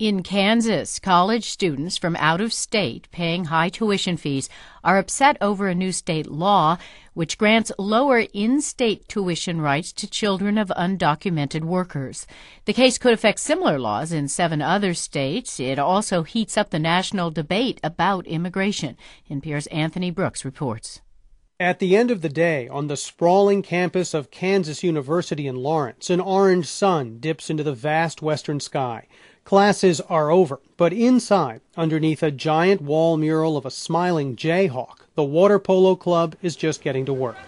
In Kansas, college students from out of state paying high tuition fees are upset over a new state law which grants lower in-state tuition rights to children of undocumented workers. The case could affect similar laws in 7 other states. It also heats up the national debate about immigration. NPR's Anthony Brooks reports. At the end of the day, on the sprawling campus of Kansas University in Lawrence, an orange sun dips into the vast western sky. Classes are over, but inside, underneath a giant wall mural of a smiling jayhawk, the water polo club is just getting to work.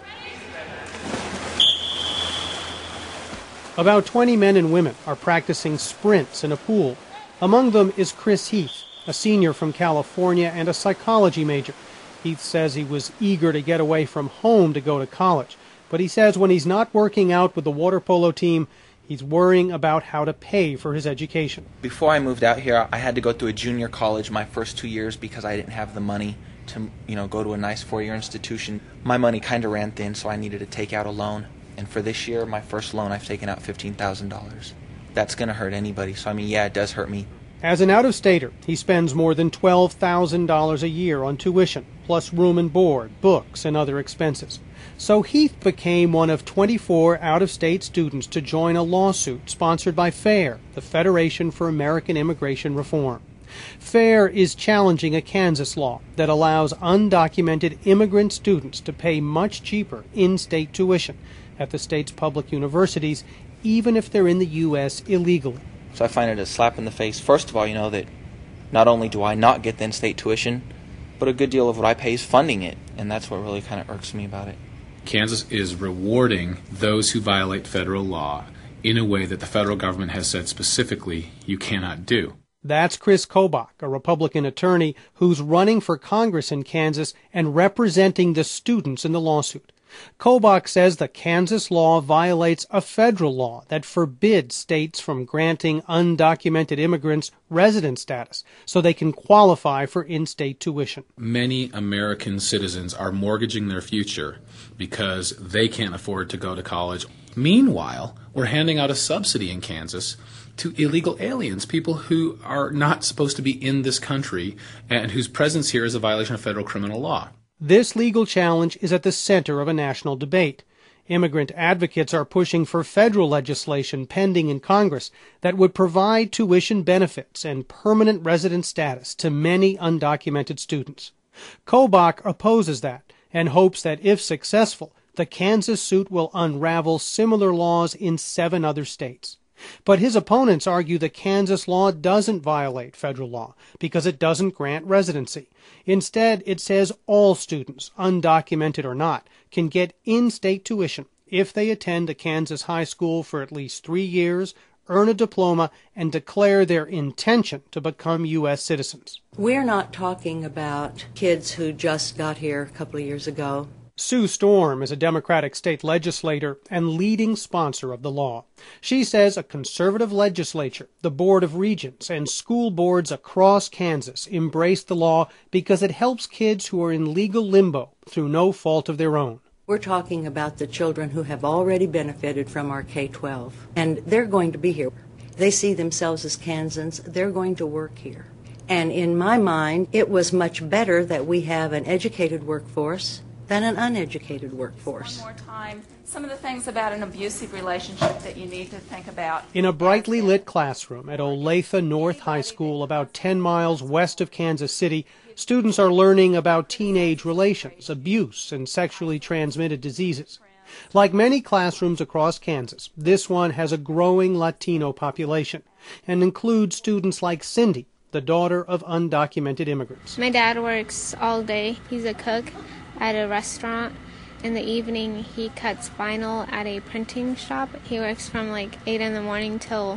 About 20 men and women are practicing sprints in a pool. Among them is Chris Heath, a senior from California and a psychology major. Heath says he was eager to get away from home to go to college, but he says when he's not working out with the water polo team, he's worrying about how to pay for his education. Before I moved out here, I had to go through a junior college my first 2 years because I didn't have the money to, go to a nice 4-year institution. My money kind of ran thin, so I needed to take out a loan. And for this year, my first loan, I've taken out $15,000. That's going to hurt anybody. So, yeah, it does hurt me. As an out-of-stater, he spends more than $12,000 a year on tuition, plus room and board, books, and other expenses. So Heath became one of 24 out-of-state students to join a lawsuit sponsored by FAIR, the Federation for American Immigration Reform. FAIR is challenging a Kansas law that allows undocumented immigrant students to pay much cheaper in-state tuition at the state's public universities, even if they're in the U.S. illegally. So I find it a slap in the face, first of all, that not only do I not get the in-state tuition, but a good deal of what I pay is funding it, and that's what really kind of irks me about it. Kansas is rewarding those who violate federal law in a way that the federal government has said specifically you cannot do. That's Chris Kobach, a Republican attorney who's running for Congress in Kansas and representing the students in the lawsuit. Kobach says the Kansas law violates a federal law that forbids states from granting undocumented immigrants resident status so they can qualify for in-state tuition. Many American citizens are mortgaging their future because they can't afford to go to college. Meanwhile, we're handing out a subsidy in Kansas to illegal aliens, people who are not supposed to be in this country and whose presence here is a violation of federal criminal law. This legal challenge is at the center of a national debate. Immigrant advocates are pushing for federal legislation pending in Congress that would provide tuition benefits and permanent resident status to many undocumented students. Kobach opposes that and hopes that if successful, the Kansas suit will unravel similar laws in 7 other states. But his opponents argue the Kansas law doesn't violate federal law because it doesn't grant residency. Instead, it says all students, undocumented or not, can get in-state tuition if they attend a Kansas high school for at least 3 years, earn a diploma, and declare their intention to become U.S. citizens. We're not talking about kids who just got here a couple of years ago. Sue Storm is a Democratic state legislator and leading sponsor of the law. She says a conservative legislature, the Board of Regents, and school boards across Kansas embrace the law because it helps kids who are in legal limbo through no fault of their own. We're talking about the children who have already benefited from our K-12, and they're going to be here. They see themselves as Kansans. They're going to work here. And in my mind, it was much better that we have an educated workforce than an uneducated workforce. One more time, some of the things about an abusive relationship that you need to think about. In a brightly lit classroom at Olathe North High School, about 10 miles west of Kansas City, students are learning about teenage relations, abuse, and sexually transmitted diseases. Like many classrooms across Kansas, this one has a growing Latino population and includes students like Cindy, the daughter of undocumented immigrants. My dad works all day. He's a cook at a restaurant. In the evening, he cuts vinyl at a printing shop. He works from 8 in the morning till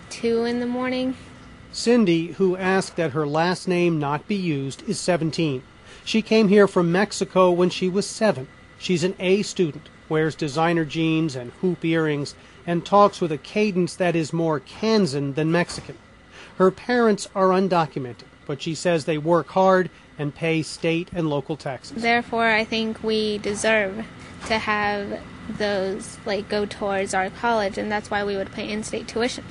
2 in the morning. Cindy, who asked that her last name not be used, is 17. She came here from Mexico when she was 7. She's an A student, wears designer jeans and hoop earrings, and talks with a cadence that is more Kansan than Mexican. Her parents are undocumented, but she says they work hard and pay state and local taxes. Therefore, I think we deserve to have those go towards our college, and that's why we would pay in-state tuition.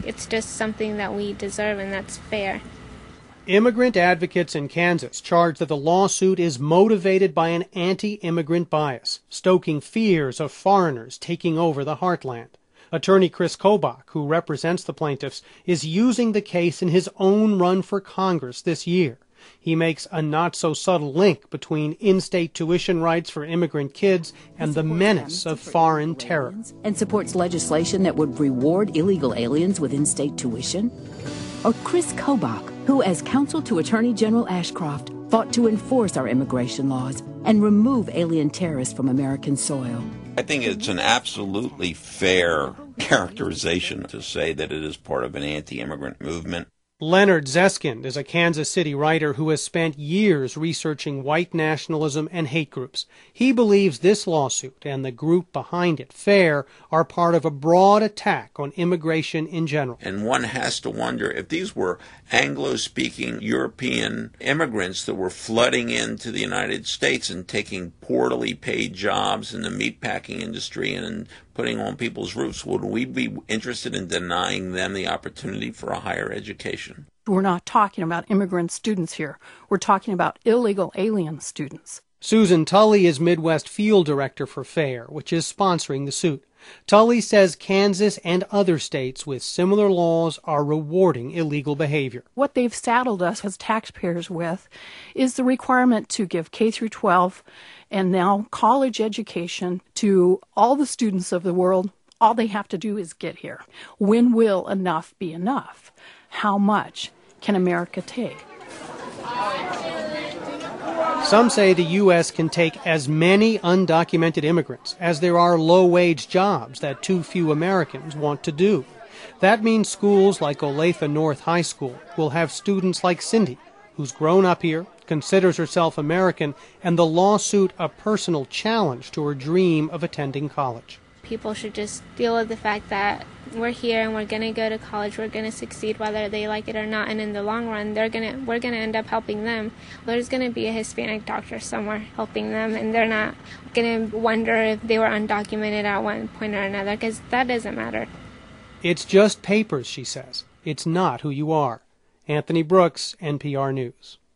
it's just something that we deserve and that's fair. Immigrant advocates in Kansas charge that the lawsuit is motivated by an anti-immigrant bias, stoking fears of foreigners taking over the heartland. Attorney Chris Kobach, who represents the plaintiffs, is using the case in his own run for Congress this year. He makes a not-so-subtle link between in-state tuition rights for immigrant kids and the menace of foreign terror. And supports legislation that would reward illegal aliens with in-state tuition? Or Chris Kobach, who as counsel to Attorney General Ashcroft fought to enforce our immigration laws and remove alien terrorists from American soil. I think it's an absolutely fair characterization to say that it is part of an anti-immigrant movement. Leonard Zeskind is a Kansas City writer who has spent years researching white nationalism and hate groups. He believes this lawsuit and the group behind it, FAIR, are part of a broad attack on immigration in general. And one has to wonder if these were Anglo-speaking European immigrants that were flooding into the United States and taking poorly paid jobs in the meatpacking industry and putting on people's roofs, would we be interested in denying them the opportunity for a higher education? We're not talking about immigrant students here. We're talking about illegal alien students. Susan Tully is Midwest Field Director for FAIR, which is sponsoring the suit. Tully says Kansas and other states with similar laws are rewarding illegal behavior. What they've saddled us as taxpayers with is the requirement to give K through 12 and now college education to all the students of the world. All they have to do is get here. When will enough be enough? How much can America take? Some say the U.S. can take as many undocumented immigrants as there are low-wage jobs that too few Americans want to do. That means schools like Olathe North High School will have students like Cindy, who's grown up here, considers herself American, and the lawsuit a personal challenge to her dream of attending college. People should just deal with the fact that we're here and we're going to go to college, we're going to succeed whether they like it or not, and in the long run we're going to end up helping them. There's going to be a Hispanic doctor somewhere helping them, and they're not going to wonder if they were undocumented at one point or another, because that doesn't matter. It's just papers, she says. It's not who you are. Anthony Brooks, NPR News.